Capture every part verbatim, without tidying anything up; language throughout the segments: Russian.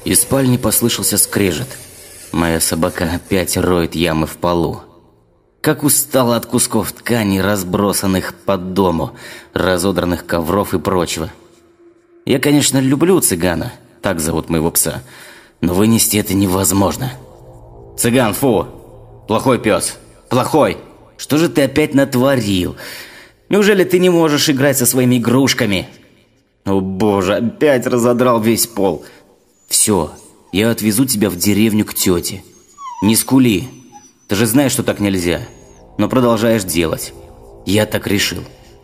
Из спальни послышался скрежет. Моя собака опять роет ямы в полу. Как устала от кусков ткани, разбросанных по дому, разодранных ковров и прочего. Я, конечно, люблю Цыгана, так зовут моего пса, но вынести это невозможно. Цыган, фу! Плохой пес! Плохой! Что же ты опять натворил? Неужели ты не можешь играть со своими игрушками? О боже, опять разодрал весь пол. Все, я отвезу тебя в деревню к тете. Не скули. Ты же знаешь, что так нельзя. Но продолжаешь делать. Я так решил.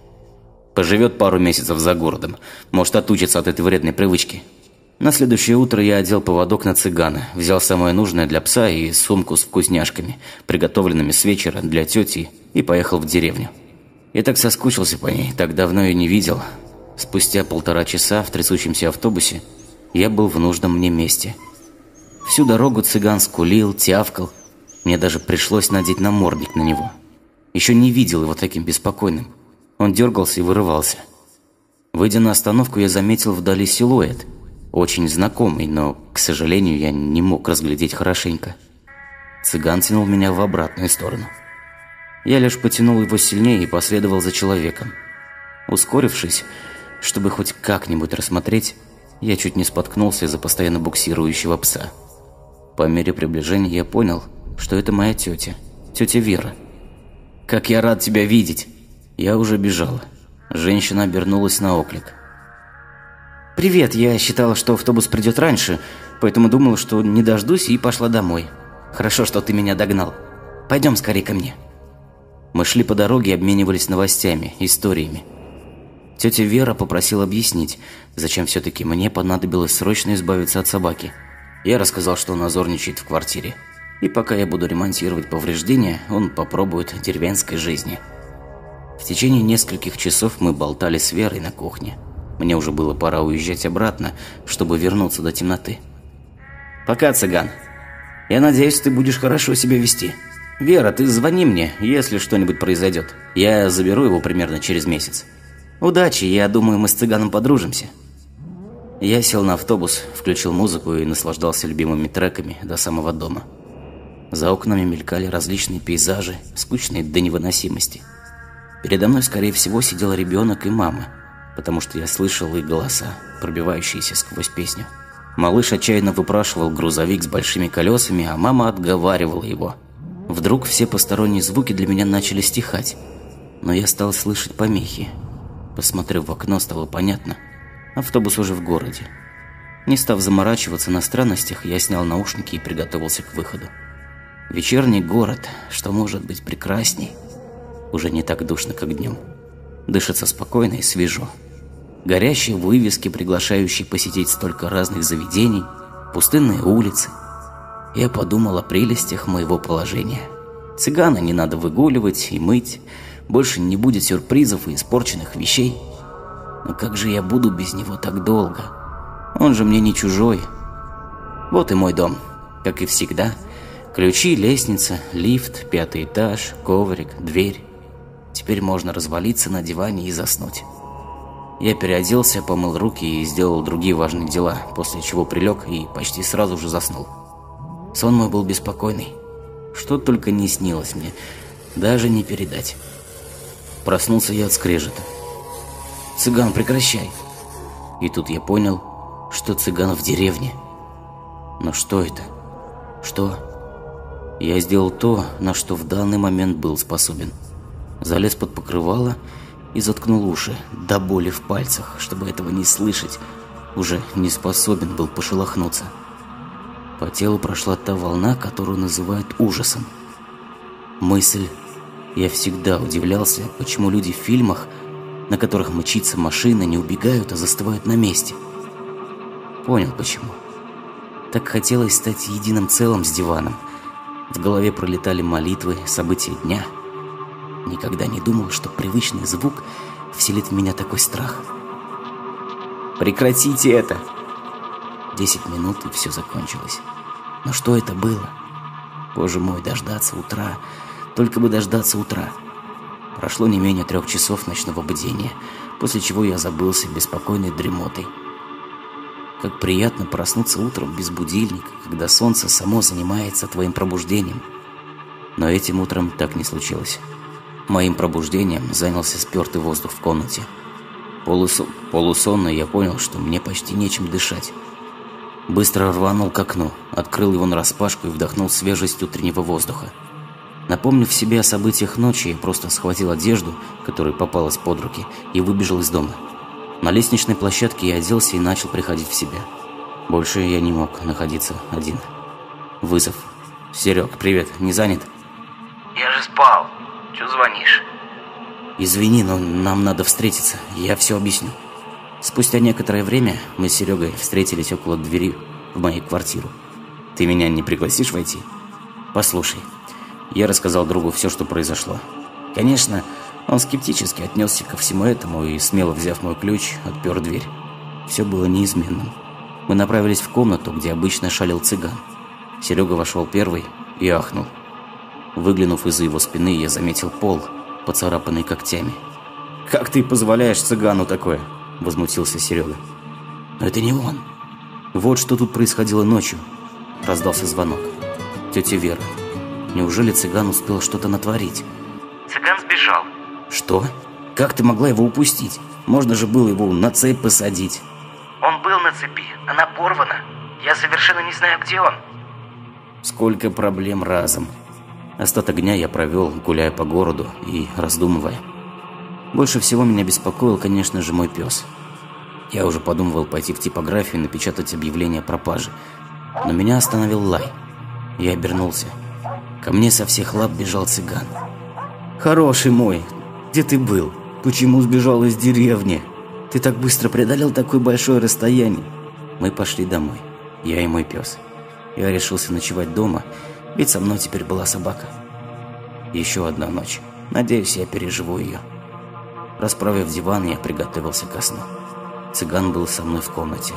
Поживет пару месяцев за городом. Может, отучится от этой вредной привычки. На следующее утро я одел поводок на Цыгана, взял самое нужное для пса и сумку с вкусняшками, приготовленными с вечера для тети, и поехал в деревню. Я так соскучился по ней, так давно ее не видел. Спустя полтора часа в трясущемся автобусе я был в нужном мне месте. Всю дорогу Цыган скулил, тявкал. Мне даже пришлось надеть намордник на него. Еще не видел его таким беспокойным. Он дергался и вырывался. Выйдя на остановку, я заметил вдали силуэт. Очень знакомый, но, к сожалению, я не мог разглядеть хорошенько. Цыган тянул меня в обратную сторону. Я лишь потянул его сильнее и последовал за человеком. Ускорившись, чтобы хоть как-нибудь рассмотреть, я чуть не споткнулся из-за постоянно буксирующего пса. По мере приближения я понял, что это моя тетя, тетя Вера. «Как я рад тебя видеть!» Я уже бежал. Женщина обернулась на оклик. «Привет, я считала, что автобус придет раньше, поэтому думала, что не дождусь и пошла домой. Хорошо, что ты меня догнал. Пойдем скорее ко мне». Мы шли по дороге и обменивались новостями, историями. Тетя Вера попросила объяснить, зачем все-таки мне понадобилось срочно избавиться от собаки. Я рассказал, что он озорничает в квартире. И пока я буду ремонтировать повреждения, он попробует деревенской жизни. В течение нескольких часов мы болтали с Верой на кухне. Мне уже было пора уезжать обратно, чтобы вернуться до темноты. «Пока, Цыган. Я надеюсь, ты будешь хорошо себя вести. Вера, ты звони мне, если что-нибудь произойдет. Я заберу его примерно через месяц. Удачи, я думаю, мы с Цыганом подружимся». Я сел на автобус, включил музыку и наслаждался любимыми треками до самого дома. За окнами мелькали различные пейзажи, скучные до невыносимости. Передо мной, скорее всего, сидел ребенок и мама, потому что я слышал их голоса, пробивающиеся сквозь песню. Малыш отчаянно выпрашивал грузовик с большими колесами, а мама отговаривала его. Вдруг все посторонние звуки для меня начали стихать, но я стал слышать помехи. Посмотрев в окно, стало понятно – автобус уже в городе. Не став заморачиваться на странностях, я снял наушники и приготовился к выходу. Вечерний город, что может быть прекрасней? Уже не так душно, как днем. Дышится спокойно и свежо. Горящие вывески, приглашающие посетить столько разных заведений, пустынные улицы. Я подумал о прелестях моего положения. Цыгана не надо выгуливать и мыть, больше не будет сюрпризов и испорченных вещей. Но как же я буду без него так долго? Он же мне не чужой. Вот и мой дом, как и всегда. Ключи, лестница, лифт, пятый этаж, коврик, дверь. Теперь можно развалиться на диване и заснуть. Я переоделся, помыл руки и сделал другие важные дела, после чего прилег и почти сразу же заснул. Сон мой был беспокойный. Что только не снилось мне, даже не передать. Проснулся я от скрежета. «Цыган, прекращай!» И тут я понял, что Цыган в деревне. Но что это? Что? Я сделал то, на что в данный момент был способен. Залез под покрывало и заткнул уши до боли в пальцах, чтобы этого не слышать. Уже не способен был пошелохнуться. По телу прошла та волна, которую называют ужасом. Мысль. Я всегда удивлялся, почему люди в фильмах, на которых мчится машина, не убегают, а застывают на месте. Понял почему. Так хотелось стать единым целым с диваном. В голове пролетали молитвы, события дня. Никогда не думал, что привычный звук вселит в меня такой страх. «Прекратите это!» Десять минут, и все закончилось. Но что это было? Боже мой, дождаться утра. Только бы дождаться утра. Прошло не менее трех часов ночного бдения, после чего я забылся беспокойной дремотой. Как приятно проснуться утром без будильника, когда солнце само занимается твоим пробуждением. Но этим утром так не случилось. Моим пробуждением занялся спёртый воздух в комнате. Полусо... Полусонно я понял, что мне почти нечем дышать. Быстро рванул к окну, открыл его нараспашку и вдохнул свежесть утреннего воздуха. Напомнив себе о событиях ночи, я просто схватил одежду, которая попалась под руки, и выбежал из дома. На лестничной площадке я оделся и начал приходить в себя. Больше я не мог находиться один. Вызов. Серег, привет, не занят? Я же спал. Чё звонишь? Извини, но нам надо встретиться, я все объясню. Спустя некоторое время мы с Серегой встретились около двери в мою квартиру. Ты меня не пригласишь войти? Послушай, я рассказал другу все, что произошло. Конечно, он скептически отнесся ко всему этому и, смело взяв мой ключ, отпер дверь. Все было неизменным. Мы направились в комнату, где обычно шалил цыган. Серега вошел первый и ахнул. Выглянув из-за его спины, я заметил пол, поцарапанный когтями. «Как ты позволяешь цыгану такое?» – возмутился Серега. «Но это не он. Вот что тут происходило ночью». Раздался звонок. Тетя Вера. Неужели цыган успел что-то натворить? Цыган сбежал. Что? Как ты могла его упустить? Можно же было его на цепь посадить. Он был на цепи, она порвана. Я совершенно не знаю, где он. Сколько проблем разом. Остаток дня я провел, гуляя по городу и раздумывая. Больше всего меня беспокоил, конечно же, мой пес. Я уже подумывал пойти в типографию и напечатать объявление о пропаже. Но меня остановил лай. Я обернулся. Ко мне со всех лап бежал цыган. «Хороший мой, где ты был? Почему сбежал из деревни? Ты так быстро преодолел такое большое расстояние». Мы пошли домой, я и мой пес. Я решился ночевать дома, ведь со мной теперь была собака. Еще одна ночь. Надеюсь, я переживу ее. Расправив диван, я приготовился ко сну. Цыган был со мной в комнате.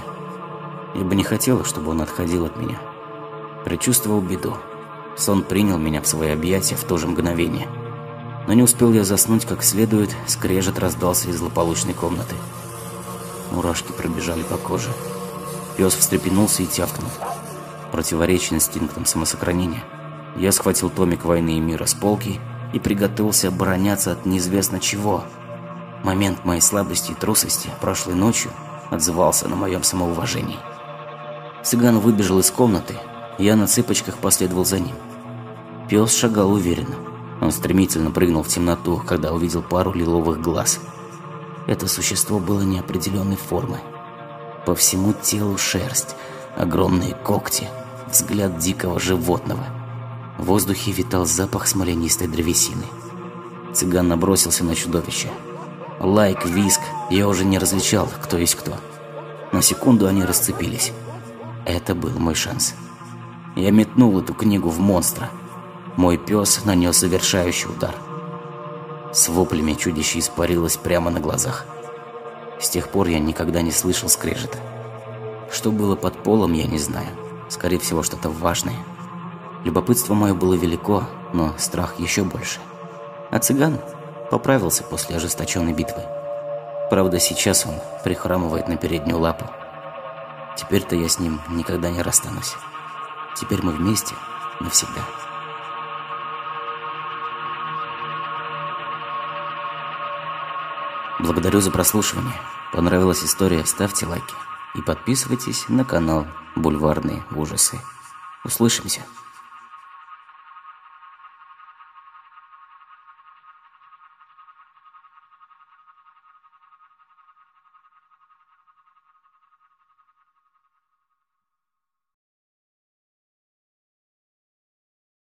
Я бы не хотела, чтобы он отходил от меня. Предчувствовал беду. Сон принял меня в свои объятия в то же мгновение. Но не успел я заснуть как следует, скрежет раздался из злополучной комнаты. Мурашки пробежали по коже. Пес встрепенулся и тявкнул. Противоречия инстинктам самосохранения, я схватил томик «Войны и мира» с полки и приготовился обороняться от неизвестно чего. Момент моей слабости и трусости прошлой ночью отзывался на моем самоуважении. Цыган выбежал из комнаты, я на цыпочках последовал за ним. Пес шагал уверенно. Он стремительно прыгнул в темноту, когда увидел пару лиловых глаз. Это существо было неопределенной формы. По всему телу шерсть, огромные когти, взгляд дикого животного. В воздухе витал запах смоленистой древесины. Цыган набросился на чудовище. Лайк, визг, я уже не различал, кто есть кто. На секунду они расцепились. Это был мой шанс. Я метнул эту книгу в монстра. Мой пес нанес завершающий удар. С воплями чудище испарилось прямо на глазах. С тех пор я никогда не слышал скрежета. Что было под полом, я не знаю. Скорее всего, что-то важное. Любопытство мое было велико, но страх еще больше. А цыган поправился после ожесточенной битвы. Правда, сейчас он прихрамывает на переднюю лапу. Теперь-то я с ним никогда не расстанусь. Теперь мы вместе навсегда. Благодарю за прослушивание. Понравилась история? Ставьте лайки. И подписывайтесь на канал «Бульварные ужасы». Услышимся.